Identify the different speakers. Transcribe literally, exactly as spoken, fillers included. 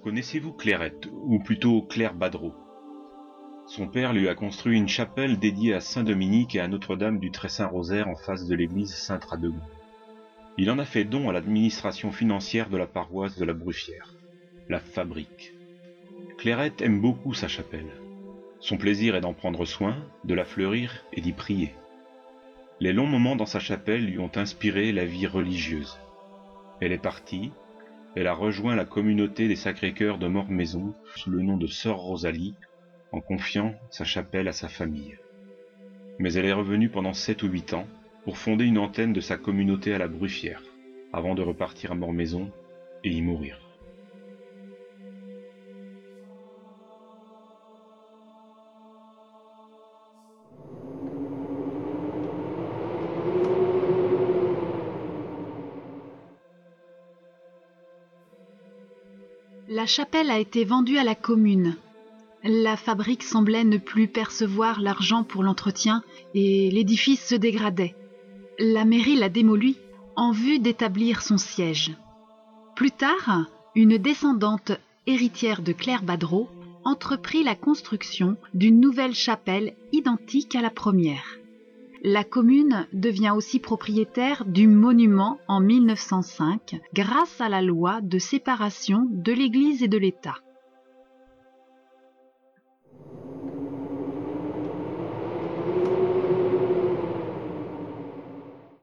Speaker 1: Connaissez-vous Clairette, ou plutôt Claire Badreau? Son père lui a construit une chapelle dédiée à Saint-Dominique et à Notre-Dame du Très-Saint-Rosaire en face de l'église Saint-Radegon. Il en a fait don à l'administration financière de la paroisse de la Bruffière, la Fabrique. Clairette aime beaucoup sa chapelle. Son plaisir est d'en prendre soin, de la fleurir et d'y prier. Les longs moments dans sa chapelle lui ont inspiré la vie religieuse. Elle est partie, elle a rejoint la communauté des Sacré-Cœurs de Mormaison sous le nom de Sœur Rosalie, en confiant sa chapelle à sa famille. Mais elle est revenue pendant sept ou huit ans pour fonder une antenne de sa communauté à la Bruffière, avant de repartir à Mormaison et y mourir.
Speaker 2: La chapelle a été vendue à la commune. La fabrique semblait ne plus percevoir l'argent pour l'entretien et l'édifice se dégradait. La mairie l'a démolie en vue d'établir son siège. Plus tard, une descendante héritière de Claire Badreau entreprit la construction d'une nouvelle chapelle identique à la première. La commune devient aussi propriétaire du monument en mille neuf cent cinq grâce à la loi de séparation de l'Église et de l'État.